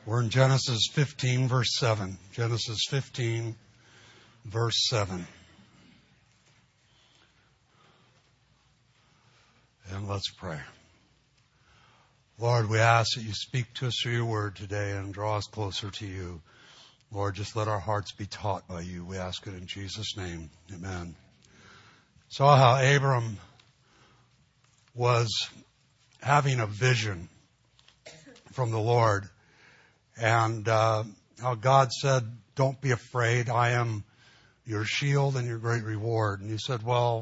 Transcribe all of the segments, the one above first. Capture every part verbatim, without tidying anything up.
We're in Genesis fifteen, verse seven. Genesis fifteen, verse seven. And let's pray. Lord, we ask that you speak to us through your word today and draw us closer to you. Lord, just let our hearts be taught by you. We ask it in Jesus' name. Amen. Saw how Abram was having a vision from the Lord. And uh, how God said, don't be afraid. I am your shield and your great reward. And he said, well,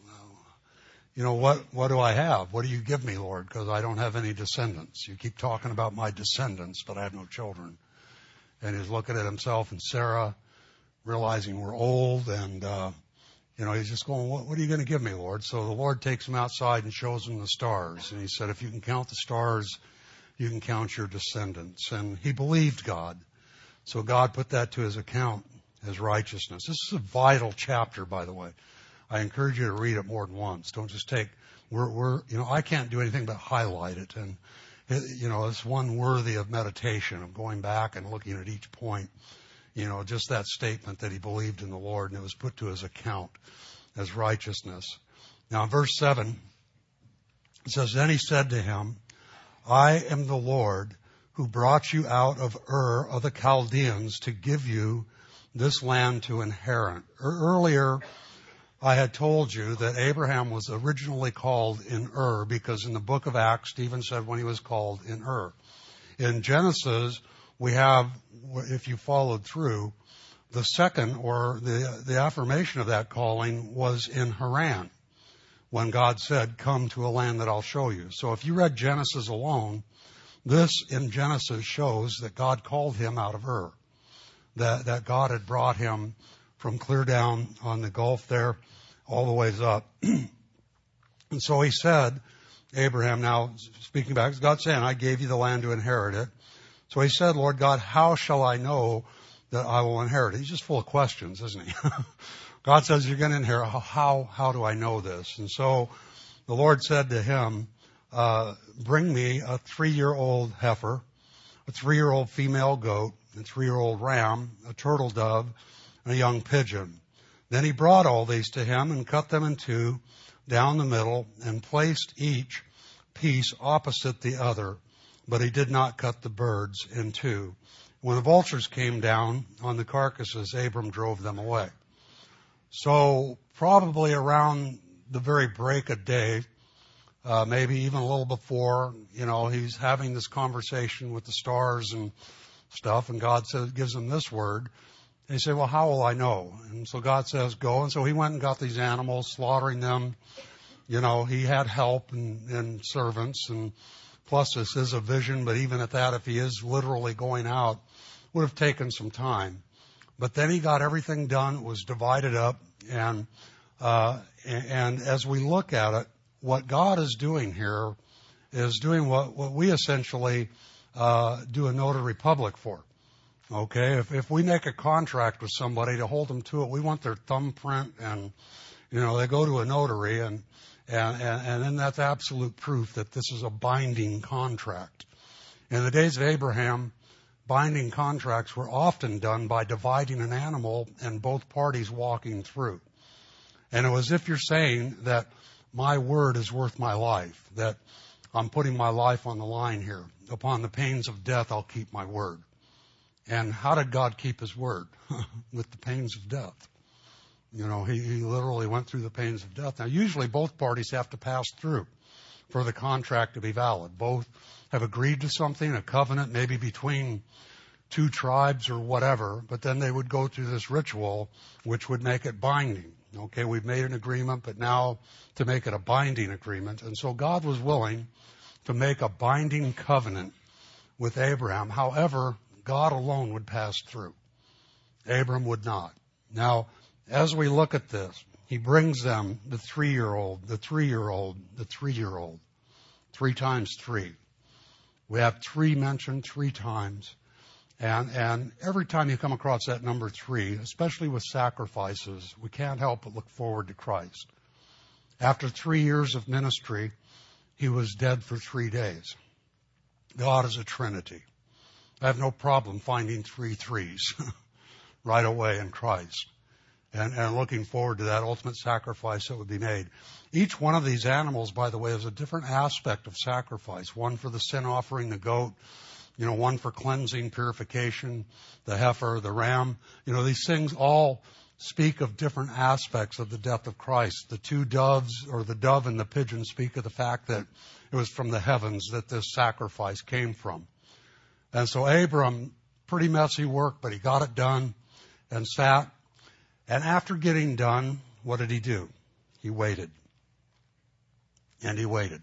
you know, what, what do I have? What do you give me, Lord? Because I don't have any descendants. You keep talking about my descendants, but I have no children. And he's looking at himself and Sarah, realizing we're old. And, uh, you know, he's just going, what, what are you going to give me, Lord? So the Lord takes him outside and shows him the stars. And he said, if you can count the stars, you can count your descendants. And he believed God. So God put that to his account as righteousness. This is a vital chapter, by the way. I encourage you to read it more than once. Don't just take, we're, we're, you know, I can't do anything but highlight it. And, it, you know, it's one worthy of meditation, of going back and looking at each point. You know, just that statement that he believed in the Lord and it was put to his account as righteousness. Now, in verse seven, it says, then he said to him, I am the Lord who brought you out of Ur of the Chaldeans to give you this land to inherit. Earlier, I had told you that Abraham was originally called in Ur because in the book of Acts, Stephen said when he was called in Ur. In Genesis, we have, if you followed through, the second or the, the affirmation of that calling was in Haran when God said, come to a land that I'll show you. So if you read Genesis alone, this in Genesis shows that God called him out of Ur, that, that God had brought him from clear down on the Gulf there all the ways up. And so he said, Abraham, now speaking back, God saying, I gave you the land to inherit it. So he said, Lord God, how shall I know that I will inherit it? He's just full of questions, isn't he? God says, you're going to inherit. How, how do I know this? And so the Lord said to him, uh, bring me a three-year-old heifer, a three-year-old female goat, a three-year-old ram, a turtle dove, and a young pigeon. Then he brought all these to him and cut them in two down the middle and placed each piece opposite the other. But he did not cut the birds in two. When the vultures came down on the carcasses, Abram drove them away. So probably around the very break of day, uh, maybe even a little before, you know, he's having this conversation with the stars and stuff, and God says, gives him this word. And he said, well, how will I know? And so God says, go. And so he went and got these animals, slaughtering them. You know, he had help and, and servants, and plus this is a vision, but even at that, if he is literally going out, would have taken some time. But then he got everything done. It was divided up. And, uh, and as we look at it, what God is doing here is doing what, what we essentially, uh, do a notary public for. Okay. If, if we make a contract with somebody to hold them to it, we want their thumbprint and, you know, they go to a notary and, and, and, and then that's absolute proof that this is a binding contract. In the days of Abraham, binding contracts were often done by dividing an animal and both parties walking through. And it was if you're saying that my word is worth my life, that I'm putting my life on the line here. Upon the pains of death, I'll keep my word. And how did God keep his word? With the pains of death. You know, he, he literally went through the pains of death. Now, usually both parties have to pass through for the contract to be valid. Both have agreed to something, a covenant maybe between two tribes or whatever, but then they would go through this ritual which would make it binding. Okay, we've made an agreement, but now to make it a binding agreement. And so God was willing to make a binding covenant with Abraham. However, God alone would pass through. Abram would not. Now, as we look at this, he brings them the three-year-old, the three-year-old, the three-year-old, three times three. We have three mentioned three times. And, and every time you come across that number three, especially with sacrifices, we can't help but look forward to Christ. After three years of ministry, he was dead for three days. God is a Trinity. I have no problem finding three threes right away in Christ and, and looking forward to that ultimate sacrifice that would be made. Each one of these animals, by the way, is a different aspect of sacrifice. One for the sin offering, the goat, you know, one for cleansing, purification, the heifer, the ram. You know, these things all speak of different aspects of the death of Christ. The two doves, or the dove and the pigeon, speak of the fact that it was from the heavens that this sacrifice came from. And so Abram, pretty messy work, but he got it done and sat. And after getting done, what did he do? He waited. And he waited.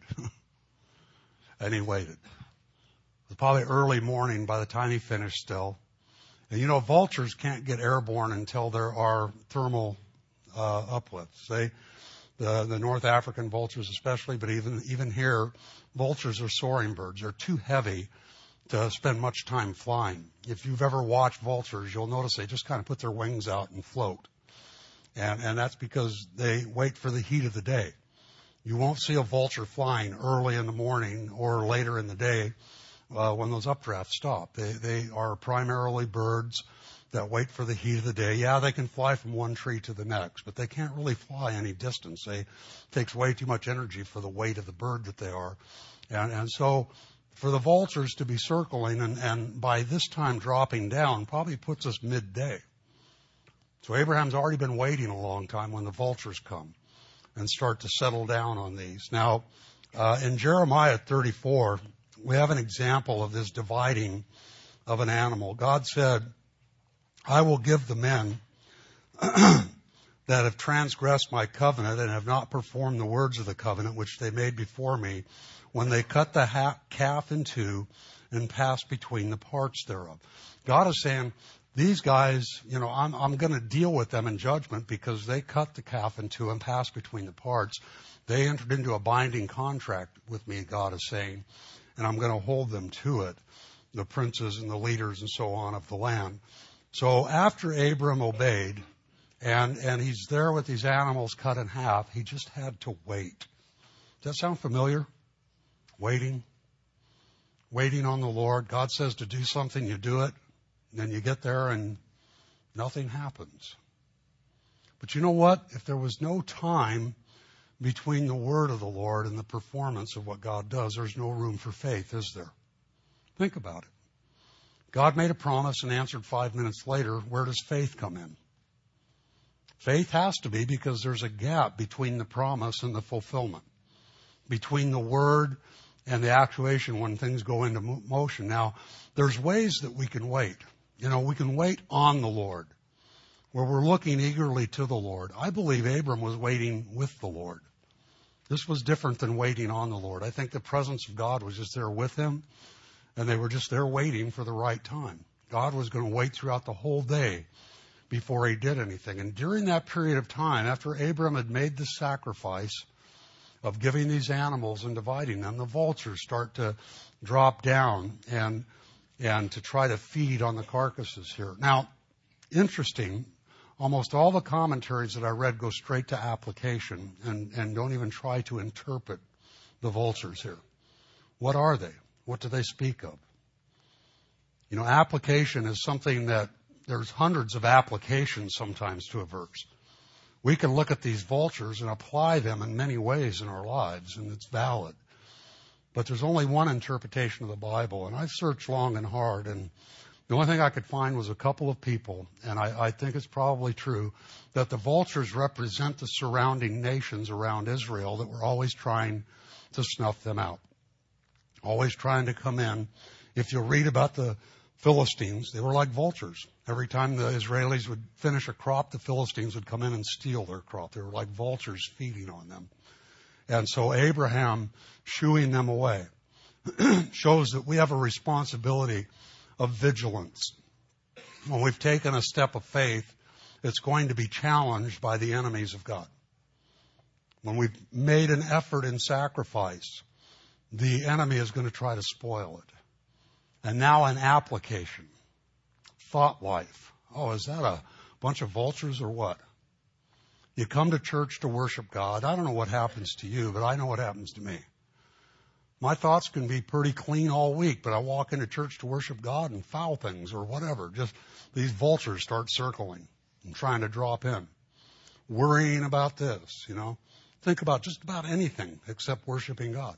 and he waited. It was probably early morning by the time he finished still. And you know, vultures can't get airborne until there are thermal uh, uplifts. They, the, the North African vultures especially, but even even here, vultures are soaring birds. They're too heavy to spend much time flying. If you've ever watched vultures, you'll notice they just kind of put their wings out and float. And, and that's because they wait for the heat of the day. You won't see a vulture flying early in the morning or later in the day uh, when those updrafts stop. They, they are primarily birds that wait for the heat of the day. Yeah, they can fly from one tree to the next, but they can't really fly any distance. They, it takes way too much energy for the weight of the bird that they are. And, and so for the vultures to be circling and, and by this time dropping down probably puts us midday. So Abraham's already been waiting a long time when the vultures come and start to settle down on these. Now, uh, in Jeremiah thirty-four, we have an example of this dividing of an animal. God said, I will give the men that have transgressed my covenant and have not performed the words of the covenant which they made before me, when they cut the ha- calf in two and passed between the parts thereof. God is saying, these guys, you know, I'm, I'm going to deal with them in judgment because they cut the calf in two and passed between the parts. They entered into a binding contract with me, God is saying, and I'm going to hold them to it, the princes and the leaders and so on of the land. So after Abram obeyed, and, and he's there with these animals cut in half, he just had to wait. Does that sound familiar? Waiting. Waiting on the Lord. God says to do something, you do it. Then you get there and nothing happens. But you know what? If there was no time between the word of the Lord and the performance of what God does, there's no room for faith, is there? Think about it. God made a promise and answered five minutes later. Where does faith come in? Faith has to be because there's a gap between the promise and the fulfillment, between the word and the actuation when things go into motion. Now, there's ways that we can wait. You know, we can wait on the Lord, where we're looking eagerly to the Lord. I believe Abram was waiting with the Lord. This was different than waiting on the Lord. I think the presence of God was just there with him, and they were just there waiting for the right time. God was going to wait throughout the whole day before he did anything. And during that period of time, after Abram had made the sacrifice of giving these animals and dividing them, the vultures start to drop down and and to try to feed on the carcasses here. Now, interesting, almost all the commentaries that I read go straight to application and, and don't even try to interpret the vultures here. What are they? What do they speak of? You know, application is something that there's hundreds of applications sometimes to a verse. We can look at these vultures and apply them in many ways in our lives, and it's valid. But there's only one interpretation of the Bible, and I've searched long and hard, and the only thing I could find was a couple of people, and I, I think it's probably true, that the vultures represent the surrounding nations around Israel that were always trying to snuff them out, always trying to come in. If you'll read about the Philistines, they were like vultures. Every time the Israelis would finish a crop, the Philistines would come in and steal their crop. They were like vultures feeding on them. And so Abraham shooing them away shows that we have a responsibility of vigilance. When we've taken a step of faith, it's going to be challenged by the enemies of God. When we've made an effort in sacrifice, the enemy is going to try to spoil it. And now an application. Thought life. Oh, is that a bunch of vultures or what? You come to church to worship God. I don't know what happens to you, but I know what happens to me. My thoughts can be pretty clean all week, but I walk into church to worship God and foul things or whatever. Just these vultures start circling and trying to drop in. Worrying about this, you know. Think about just about anything except worshiping God.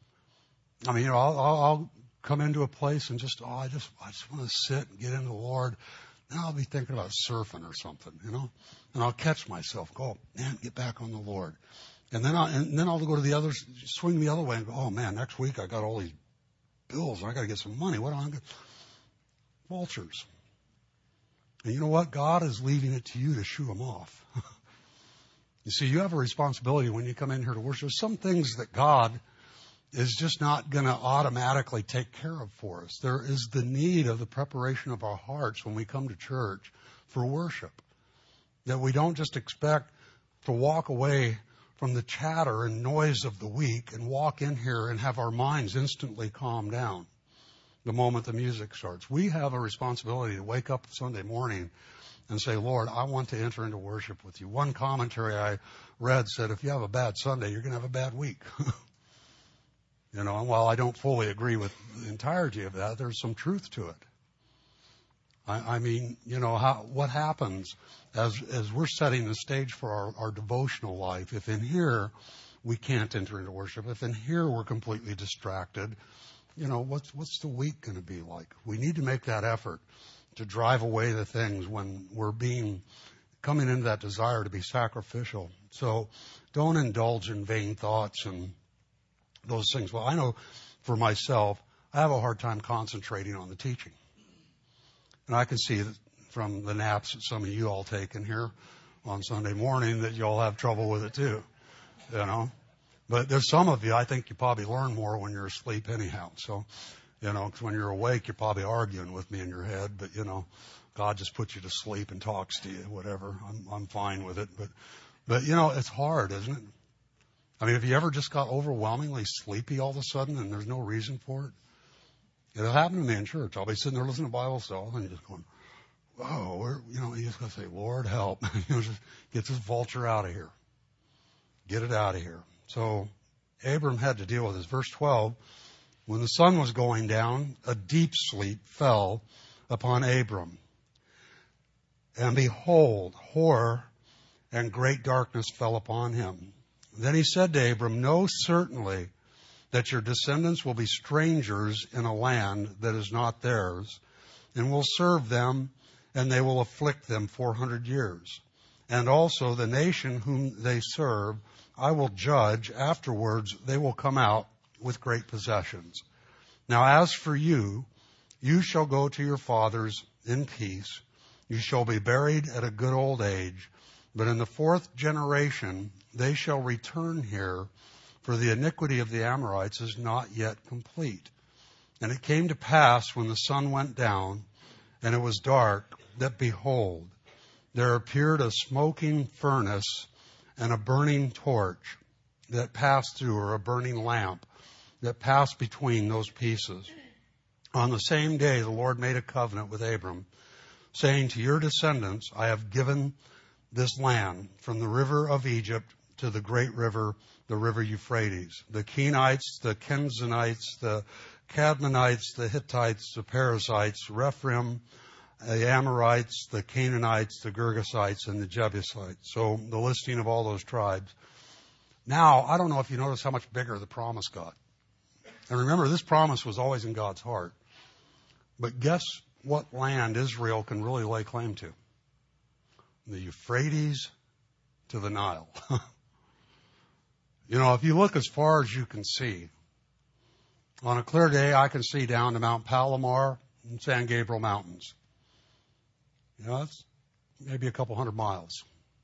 I mean, you know, I'll, I'll, I'll come into a place and just, oh, I just, I just want to sit and get into the Lord. Then I'll be thinking about surfing or something, you know. And I'll catch myself, go, man, get back on the Lord. And then, I, and then I'll go to the other, swing the other way and go, oh man, next week I got all these bills and I got to get some money. What do I get? Vultures. And you know what? God is leaving it to you to shoo them off. You see, you have a responsibility when you come in here to worship. There's some things that God is just not going to automatically take care of for us. There is the need of the preparation of our hearts when we come to church for worship. That we don't just expect to walk away from the chatter and noise of the week and walk in here and have our minds instantly calm down the moment the music starts. We have a responsibility to wake up Sunday morning and say, Lord, I want to enter into worship with you. One commentary I read said, if you have a bad Sunday, you're going to have a bad week. You know, and while I don't fully agree with the entirety of that, there's some truth to it. I, I mean, you know, how, what happens as as we're setting the stage for our, our devotional life, if in here we can't enter into worship, if in here we're completely distracted, you know, what's what's the week going to be like? We need to make that effort to drive away the things when we're being, coming into that desire to be sacrificial. So don't indulge in vain thoughts and those things. Well, I know for myself, I have a hard time concentrating on the teaching. And I can see that from the naps that some of you all take in here on Sunday morning that you all have trouble with it too, you know. But there's some of you, I think you probably learn more when you're asleep anyhow. So, you know, 'cause when you're awake, you're probably arguing with me in your head. But, you know, God just puts you to sleep and talks to you, whatever. I'm, I'm fine with it. But, but, you know, it's hard, isn't it? I mean, have you ever just got overwhelmingly sleepy all of a sudden and there's no reason for it? It'll happen to me in church. I'll be sitting there listening to Bible stuff and you're just going, whoa, where, you know, you just got to say, Lord, help. You know, just get this vulture out of here. Get it out of here. So Abram had to deal with this. Verse twelve, when the sun was going down, a deep sleep fell upon Abram. And behold, horror and great darkness fell upon him. Then he said to Abram, know certainly that your descendants will be strangers in a land that is not theirs, and will serve them, and they will afflict them four hundred years. And also the nation whom they serve I will judge. Afterwards they will come out with great possessions. Now as for you, you shall go to your fathers in peace. You shall be buried at a good old age. But in the fourth generation they shall return here, for the iniquity of the Amorites is not yet complete. And it came to pass when the sun went down, and it was dark, that behold, there appeared a smoking furnace and a burning torch that passed through, or a burning lamp that passed between those pieces. On the same day the Lord made a covenant with Abram, saying, to your descendants I have given this land, from the river of Egypt to the great river, the river Euphrates. The Kenites, the Kenzanites, the Cadmonites, the Hittites, the Perizzites, Rephaim, the Amorites, the Canaanites, the Girgasites, and the Jebusites. So the listing of all those tribes. Now, I don't know if you notice how much bigger the promise got. And remember, this promise was always in God's heart. But guess what land Israel can really lay claim to? The Euphrates to the Nile. You know, if you look as far as you can see, on a clear day, I can see down to Mount Palomar and San Gabriel Mountains. You know, that's maybe a couple hundred miles.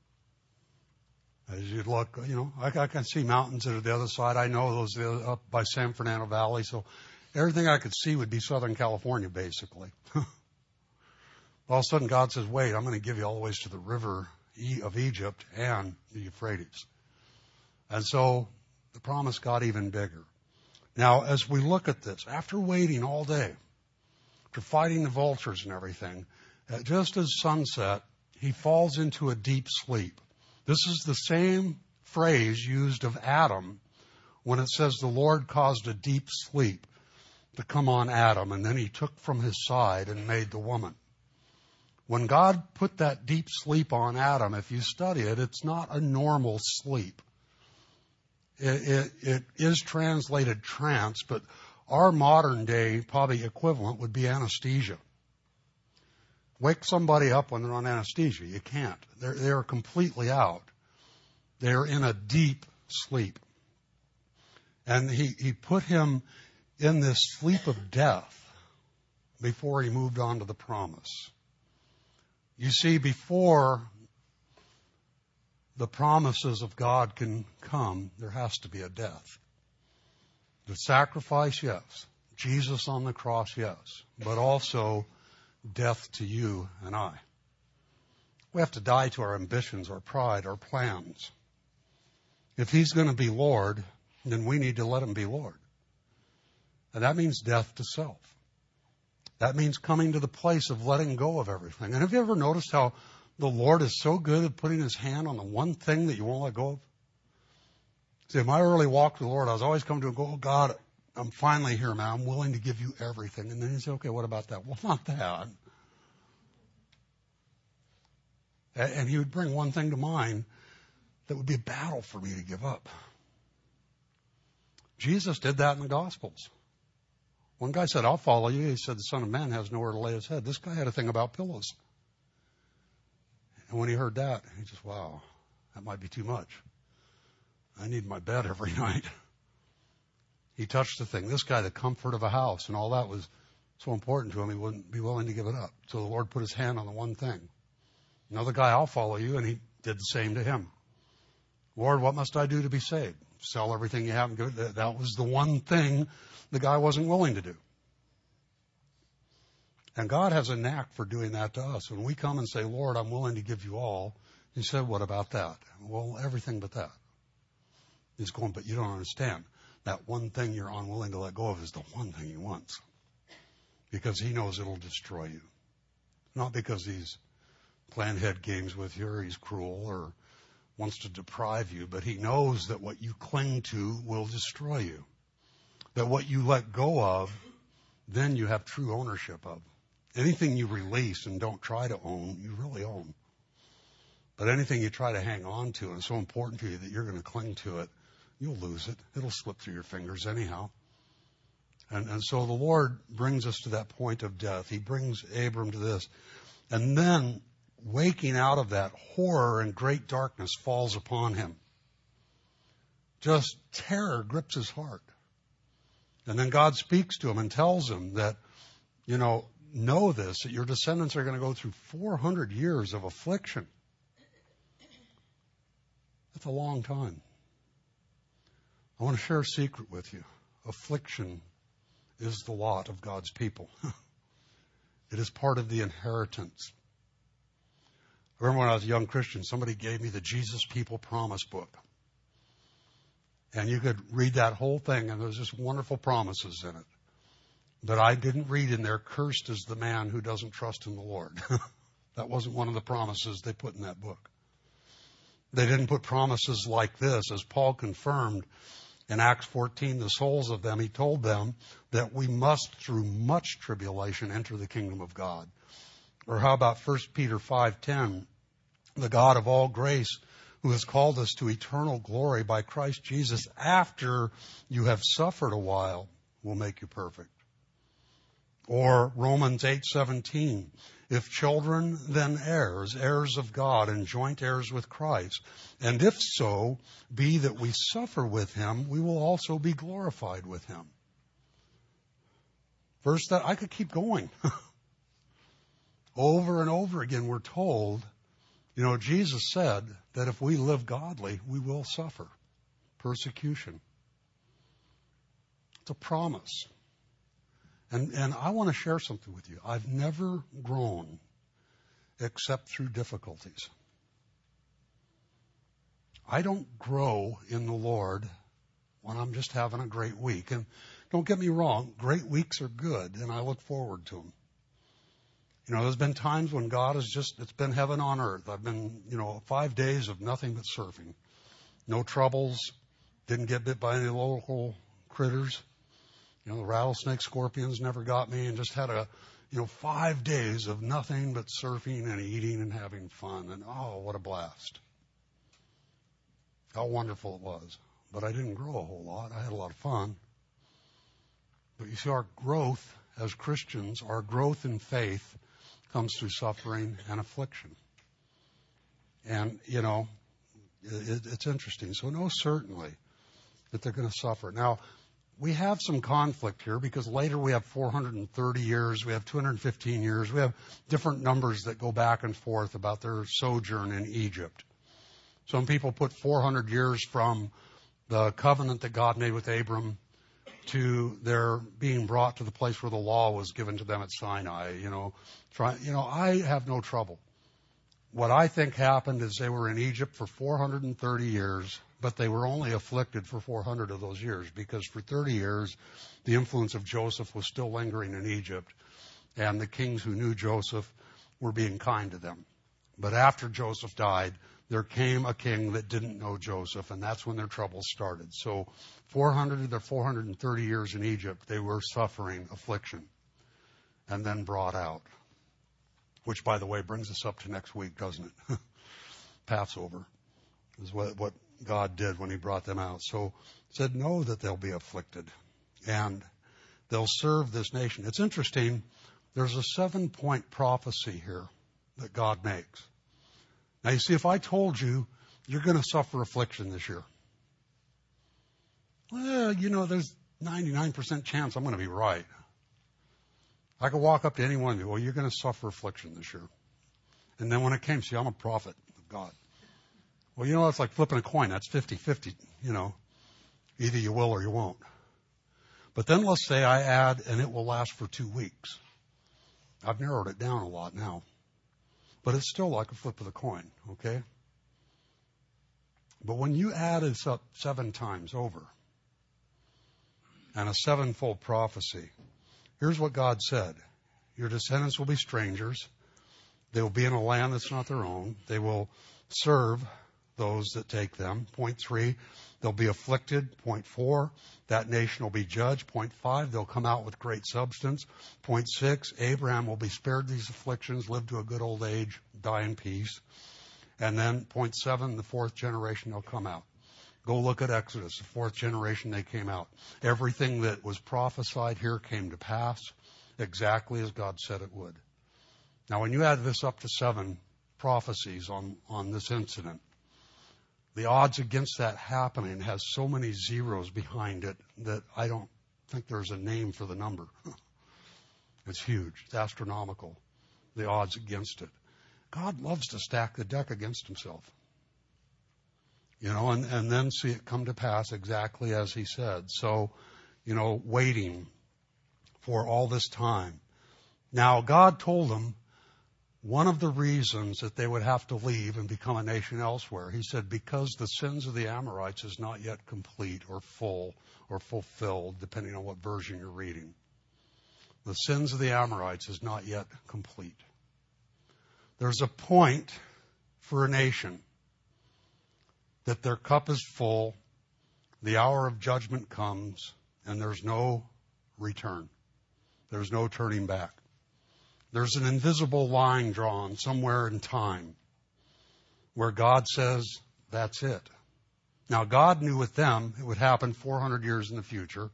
As you look, you know, I, I can see mountains that are the other side. I know those are up by San Fernando Valley. So everything I could see would be Southern California, basically. All of a sudden, God says, wait, I'm going to give you all the ways to the river of Egypt and the Euphrates. And so the promise got even bigger. Now, as we look at this, after waiting all day, after fighting the vultures and everything, just as sunset, he falls into a deep sleep. This is the same phrase used of Adam when it says the Lord caused a deep sleep to come on Adam, and then he took from his side and made the woman. When God put that deep sleep on Adam, if you study it, it's not a normal sleep. It, it, it is translated trance, but our modern day probably equivalent would be anesthesia. Wake somebody up when they're on anesthesia. You can't. They're, they're completely out. They're in a deep sleep. And he, he put him in this sleep of death before he moved on to the promise. You see, before the promises of God can come, there has to be a death. The sacrifice, yes. Jesus on the cross, yes. But also death to you and I. We have to die to our ambitions, our pride, our plans. If he's going to be Lord, then we need to let him be Lord. And that means death to self. That means coming to the place of letting go of everything. And have you ever noticed how the Lord is so good at putting his hand on the one thing that you won't let go of? See, in my early walk with the Lord, I was always coming to him and go, oh, God, I'm finally here, man. I'm willing to give you everything. And then he'd say, okay, what about that? Well, not that. And he would bring one thing to mind that would be a battle for me to give up. Jesus did that in the Gospels. One guy said, I'll follow you. He said, the Son of Man has nowhere to lay his head. This guy had a thing about pillows. And when he heard that, he just, wow, that might be too much. I need my bed every night. He touched the thing. This guy, the comfort of a house and all that was so important to him, he wouldn't be willing to give it up. So the Lord put his hand on the one thing. Another guy, I'll follow you, and he did the same to him. Lord, what must I do to be saved? Sell everything you have and give it. That was the one thing the guy wasn't willing to do. And God has a knack for doing that to us. When we come and say, Lord, I'm willing to give you all, he said, what about that? Well, everything but that. He's going, but you don't understand. That one thing you're unwilling to let go of is the one thing he wants. Because he knows it'll destroy you. Not because he's playing head games with you or he's cruel or wants to deprive you, but he knows that what you cling to will destroy you. That what you let go of, then you have true ownership of. Anything you release and don't try to own, you really own. But anything you try to hang on to and it's so important to you that you're going to cling to it, you'll lose it. It'll slip through your fingers anyhow. And, and so the Lord brings us to that point of death. He brings Abram to this. And then waking out of that, horror and great darkness falls upon him. Just terror grips his heart. And then God speaks to him and tells him that, you know, know this, that your descendants are going to go through four hundred years of affliction. That's a long time. I want to share a secret with you. Affliction is the lot of God's people. It is part of the inheritance. I remember when I was a young Christian, somebody gave me the Jesus People Promise book. And you could read that whole thing, and there's just wonderful promises in it. But I didn't read in there, cursed is the man who doesn't trust in the Lord. That wasn't one of the promises they put in that book. They didn't put promises like this, as Paul confirmed in Acts fourteen, the souls of them, he told them that we must, through much tribulation, enter the kingdom of God. Or how about First Peter five ten, the God of all grace, who has called us to eternal glory by Christ Jesus, after you have suffered a while, will make you perfect. Or Romans eight seventeen, if children, then heirs, heirs of God and joint heirs with Christ. And if so, be that we suffer with him, we will also be glorified with him. Verse that I could keep going. Over and over again we're told, you know, Jesus said that if we live godly, we will suffer persecution. It's a promise. And, and I want to share something with you. I've never grown except through difficulties. I don't grow in the Lord when I'm just having a great week. And don't get me wrong, great weeks are good, and I look forward to them. You know, there's been times when God has just, it's been heaven on earth. I've been, you know, five days of nothing but surfing. No troubles, Didn't get bit by any local critters. You know, the rattlesnake, scorpions never got me, and just had a, you know, five days of nothing but surfing and eating and having fun. And oh, what a blast. How wonderful it was. But I didn't grow a whole lot. I had a lot of fun. But you see, our growth as Christians, our growth in faith comes through suffering and affliction. And, you know, it, it's interesting. So know certainly that they're going to suffer. Now, we have some conflict here because later we have four hundred thirty years, we have two hundred fifteen years, we have different numbers that go back and forth about their sojourn in Egypt. Some people put four hundred years from the covenant that God made with Abram to their being brought to the place where the law was given to them at Sinai. You know, try, you know, I have no trouble. What I think happened is they were in Egypt for four hundred thirty years, but they were only afflicted for four hundred of those years because for thirty years, the influence of Joseph was still lingering in Egypt, and the kings who knew Joseph were being kind to them. But after Joseph died, there came a king that didn't know Joseph, and that's when their troubles started. So four hundred of their four hundred thirty years in Egypt, they were suffering affliction and then brought out. Which, by the way, brings us up to next week, doesn't it? Passover is what, what God did when he brought them out. So he said, know that they'll be afflicted and they'll serve this nation. It's interesting. There's a seven-point prophecy here that God makes. Now, you see, if I told you you're going to suffer affliction this year, well, you know, there's ninety-nine percent chance I'm going to be right. I could walk up to any one of you, well, you're going to suffer affliction this year. And then when it came, see, I'm a prophet of God. Well, you know, it's like flipping a coin. That's fifty-fifty, you know. Either you will or you won't. But then let's say I add, and it will last for two weeks. I've narrowed it down a lot now. But it's still like a flip of the coin, okay? But when you add this up seven times over, and a sevenfold prophecy, here's what God said. Your descendants will be strangers. They will be in a land that's not their own. They will serve those that take them. Point three, they'll be afflicted. Point four, that nation will be judged. Point five, they'll come out with great substance. Point six, Abraham will be spared these afflictions, live to a good old age, die in peace. And then point seven, the fourth generation, they'll come out. Go look at Exodus, the fourth generation they came out. Everything that was prophesied here came to pass exactly as God said it would. Now, when you add this up to seven prophecies on, on this incident, the odds against that happening has so many zeros behind it that I don't think there's a name for the number. It's huge. It's astronomical, the odds against it. God loves to stack the deck against himself. You know, and, and then see it come to pass exactly as he said. So, you know, waiting for all this time. Now, God told them one of the reasons that they would have to leave and become a nation elsewhere. He said, because the sins of the Amorites is not yet complete or full or fulfilled, depending on what version you're reading. The sins of the Amorites is not yet complete. There's a point for a nation that their cup is full, the hour of judgment comes, and there's no return. There's no turning back. There's an invisible line drawn somewhere in time where God says, that's it. Now, God knew with them it would happen four hundred years in the future,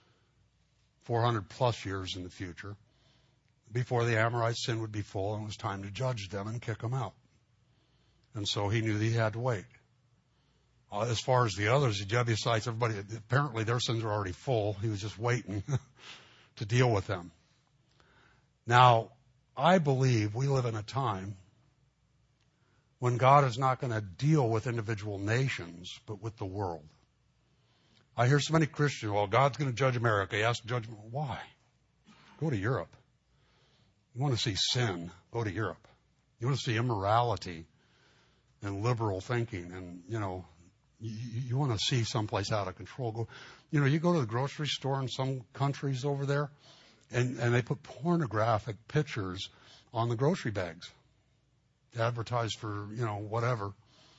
four hundred plus years in the future, before the Amorites' sin would be full and it was time to judge them and kick them out. And so he knew that he had to wait. Uh, as far as the others, the Jebusites, everybody, apparently their sins were already full. He was just waiting to deal with them. Now, I believe we live in a time when God is not going to deal with individual nations, but with the world. I hear so many Christians, well, God's going to judge America. He has to judge. Why? Go to Europe. You want to see sin, go to Europe. You want to see immorality and liberal thinking and, you know, you, you want to see someplace out of control. Go, you know, you go to the grocery store in some countries over there, and, and they put pornographic pictures on the grocery bags, advertised for, you know, whatever.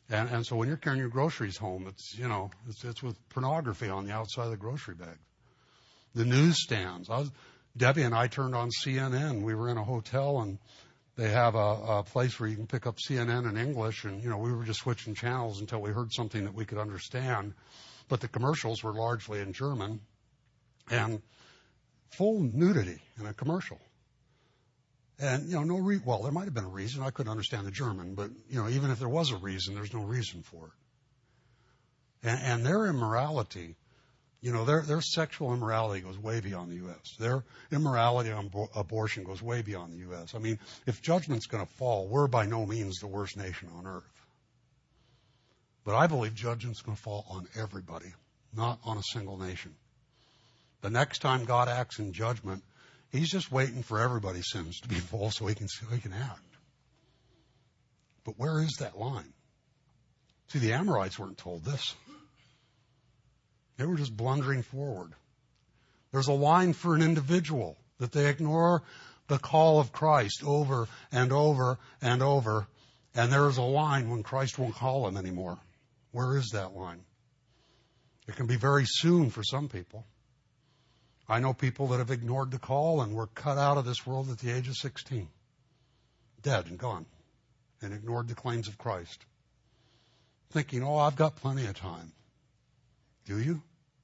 And, and so when you're carrying your groceries home, it's, you know, it's, it's with pornography on the outside of the grocery bag. The newsstands. I was, Debbie and I turned on C N N. We were in a hotel, and they have a, a place where you can pick up C N N in English. And, you know, we were just switching channels until we heard something that we could understand. But the commercials were largely in German, and full nudity in a commercial. And, you know, no re- well, there might have been a reason. I couldn't understand the German, but, you know, even if there was a reason, there's no reason for it. And, and their immorality, you know, their, their sexual immorality goes way beyond the U S. Their immorality on bo- abortion goes way beyond the U S. I mean, if judgment's going to fall, we're by no means the worst nation on earth. But I believe judgment's going to fall on everybody, not on a single nation. The next time God acts in judgment, He's just waiting for everybody's sins to be full so he can, so he can act. But where is that line? See, the Amorites weren't told this. They were just blundering forward. There's a line for an individual that they ignore the call of Christ over and over and over. And there is a line when Christ won't call them anymore. Where is that line? It can be very soon for some people. I know people that have ignored the call and were cut out of this world at the age of sixteen. Dead and gone. And ignored the claims of Christ. Thinking, oh, I've got plenty of time. Do you?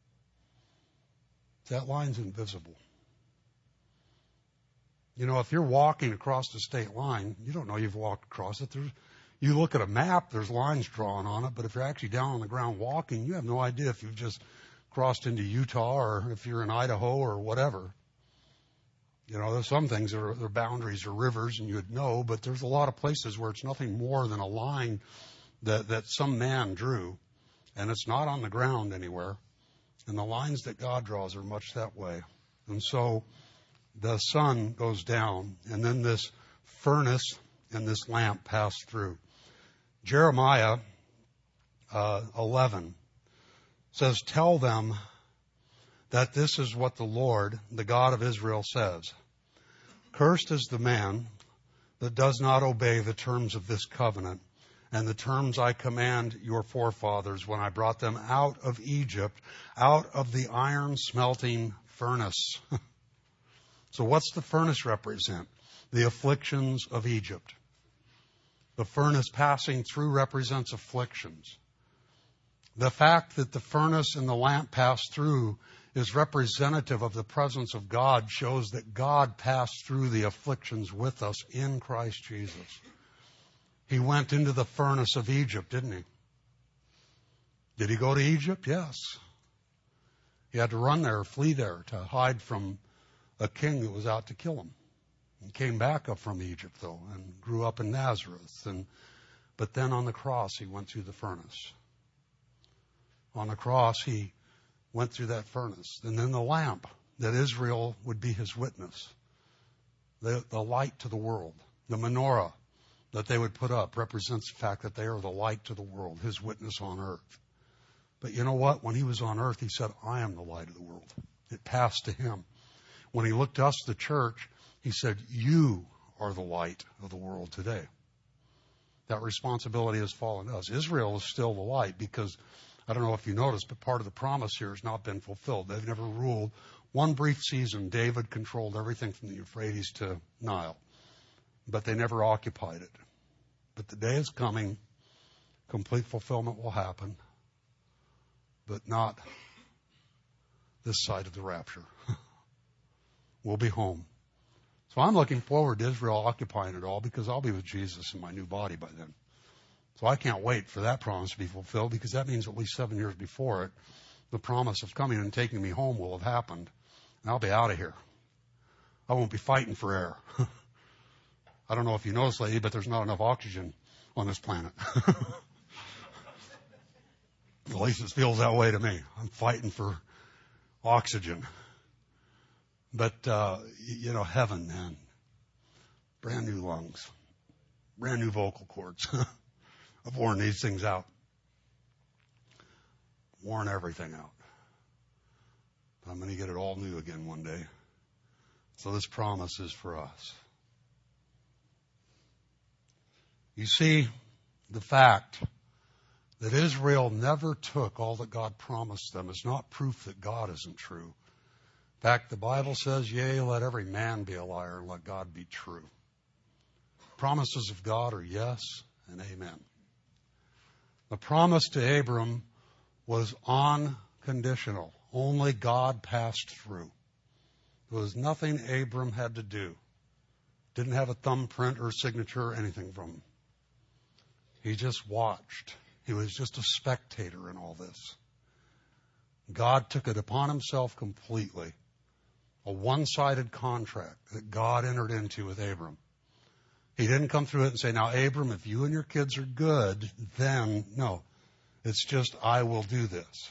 That line's invisible. You know, if you're walking across the state line, you don't know you've walked across it. There's, you look at a map, there's lines drawn on it, but if you're actually down on the ground walking, you have no idea if you've just crossed into Utah or if you're in Idaho or whatever. You know, there's some things that are, their boundaries are rivers and you'd know, but there's a lot of places where it's nothing more than a line that, that some man drew, and it's not on the ground anywhere. And the lines that God draws are much that way. And so the sun goes down, and then this furnace and this lamp pass through. Jeremiah uh, eleven says, tell them that this is what the Lord, the God of Israel, says. Cursed is the man that does not obey the terms of this covenant and the terms I command your forefathers when I brought them out of Egypt, out of the iron smelting furnace. So what's the furnace represent? The afflictions of Egypt. The furnace passing through represents afflictions. The fact that the furnace and the lamp pass through is representative of the presence of God, shows that God passed through the afflictions with us in Christ Jesus. He went into the furnace of Egypt, didn't he? Did he go to Egypt? Yes. He had to run there, flee there, to hide from a king that was out to kill him. He came back up from Egypt, though, and grew up in Nazareth. And but then on the cross, he went through the furnace. On the cross, he went through that furnace. And then the lamp, that Israel would be his witness. The, the light to the world. The menorah that they would put up represents the fact that they are the light to the world, his witness on earth. But you know what? When he was on earth, he said, I am the light of the world. It passed to him. When he looked to us, the church, he said, you are the light of the world today. That responsibility has fallen to us. Israel is still the light because, I don't know if you noticed, but part of the promise here has not been fulfilled. They've never ruled. One brief season, David controlled everything from the Euphrates to Nile, but they never occupied it. But the day is coming, complete fulfillment will happen, but not this side of the rapture. We'll be home. So I'm looking forward to Israel occupying it all because I'll be with Jesus in my new body by then. So I can't wait for that promise to be fulfilled because that means at least seven years before it, the promise of coming and taking me home will have happened. And I'll be out of here. I won't be fighting for air. I don't know if you noticed lately, but there's not enough oxygen on this planet. At least it feels that way to me. I'm fighting for oxygen. But, uh, you know, heaven, man. Brand new lungs. Brand new vocal cords. I've worn these things out. Worn everything out. I'm going to get it all new again one day. So this promise is for us. You see, the fact that Israel never took all that God promised them is not proof that God isn't true. In fact, the Bible says, yea, let every man be a liar and let God be true. Promises of God are yes and amen. The promise to Abram was unconditional. Only God passed through. There was nothing Abram had to do. Didn't have a thumbprint or signature or anything from him. He just watched. He was just a spectator in all this. God took it upon himself completely. A one-sided contract that God entered into with Abram. He didn't come through it and say, now, Abram, if you and your kids are good, then, no. It's just, I will do this.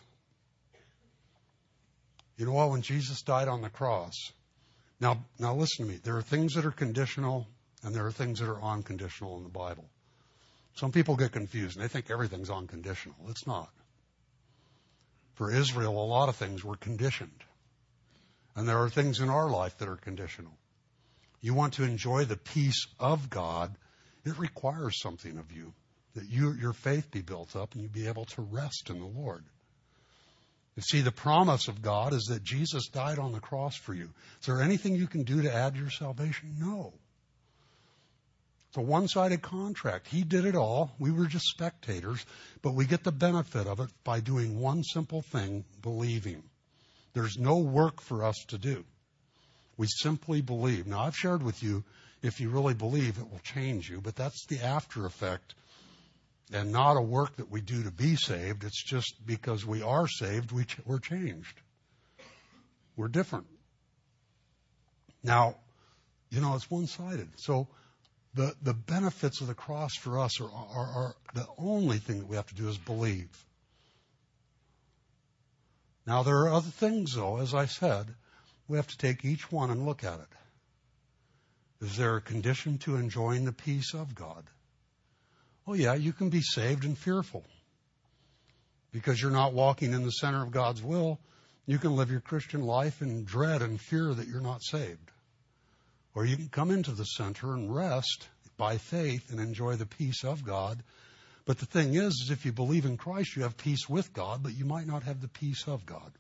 You know what? When Jesus died on the cross, now, now listen to me. There are things that are conditional and there are things that are unconditional in the Bible. Some people get confused and they think everything's unconditional. It's not. For Israel, a lot of things were conditioned. And there are things in our life that are conditional. You want to enjoy the peace of God, it requires something of you. That you, your faith be built up and you be able to rest in the Lord. You see, the promise of God is that Jesus died on the cross for you. Is there anything you can do to add to your salvation? No. It's a one-sided contract. He did it all. We were just spectators, but we get the benefit of it by doing one simple thing, believing. There's no work for us to do. We simply believe. Now, I've shared with you, if you really believe, it will change you, but that's the after effect and not a work that we do to be saved. It's just because we are saved, we ch- we're changed. We're different. Now, you know, it's one-sided. So the, the benefits of the cross for us are, are, are the only thing that we have to do is believe. Now, there are other things, though, as I said, we have to take each one and look at it. Is there a condition to enjoying the peace of God? Oh, yeah, you can be saved and fearful. Because you're not walking in the center of God's will, you can live your Christian life in dread and fear that you're not saved. Or you can come into the center and rest by faith and enjoy the peace of God. But the thing is, is if you believe in Christ, you have peace with God, but you might not have the peace of God.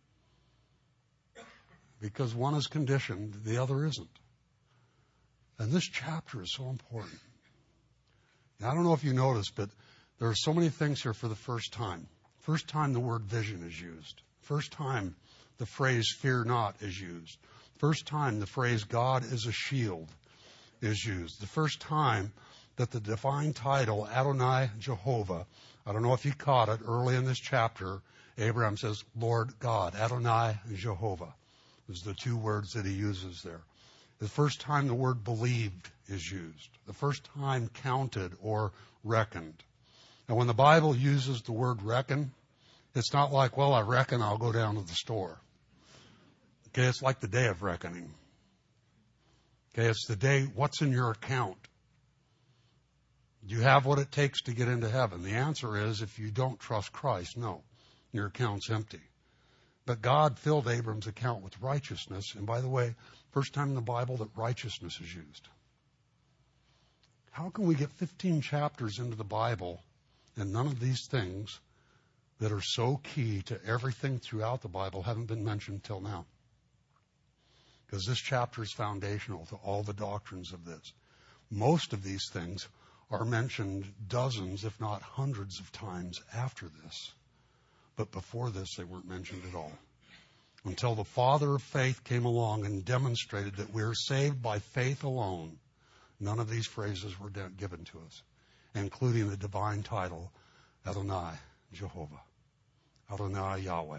Because one is conditioned, the other isn't. And this chapter is so important. Now, I don't know if you noticed, but there are so many things here for the first time. First time the word vision is used. First time the phrase fear not is used. First time the phrase God is a shield is used. The first time that the divine title, Adonai Jehovah, I don't know if you caught it early in this chapter, Abraham says, Lord God, Adonai Jehovah. Those are the two words that he uses there. The first time the word believed is used. The first time counted or reckoned. And when the Bible uses the word reckon, it's not like, well, I reckon I'll go down to the store. Okay, it's like the day of reckoning. Okay, it's the day, what's in your account? Do you have what it takes to get into heaven? The answer is, if you don't trust Christ, no, your account's empty. But God filled Abram's account with righteousness. And by the way, first time in the Bible that righteousness is used. How can we get fifteen chapters into the Bible and none of these things that are so key to everything throughout the Bible haven't been mentioned till now? Because this chapter is foundational to all the doctrines of this. Most of these things are mentioned dozens, if not hundreds of times after this. But before this, they weren't mentioned at all. Until the Father of faith came along and demonstrated that we're saved by faith alone, none of these phrases were given to us, including the divine title, Adonai Jehovah, Adonai Yahweh.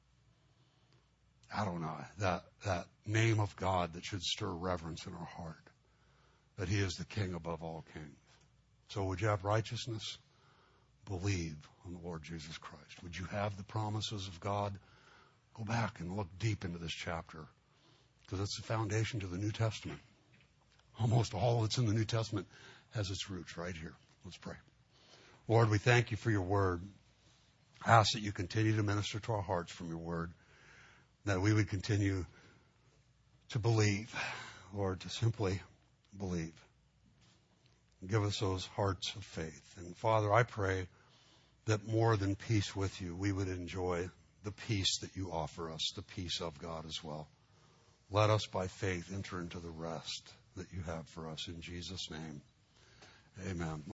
Adonai, that, that name of God that should stir reverence in our heart, that he is the King above all kings. So would you have righteousness? Believe on the Lord Jesus Christ. Would you have the promises of God? Go back and look deep into this chapter, because it's the foundation to the New Testament. Almost all that's in the New Testament has its roots right here. Let's pray. Lord, we thank you for your word. I ask that you continue to minister to our hearts from your word, that we would continue to believe, Lord, to simply believe. Give us those hearts of faith. And Father, I pray that more than peace with you, we would enjoy the peace that you offer us, the peace of God as well. Let us by faith enter into the rest that you have for us in Jesus' name. Amen.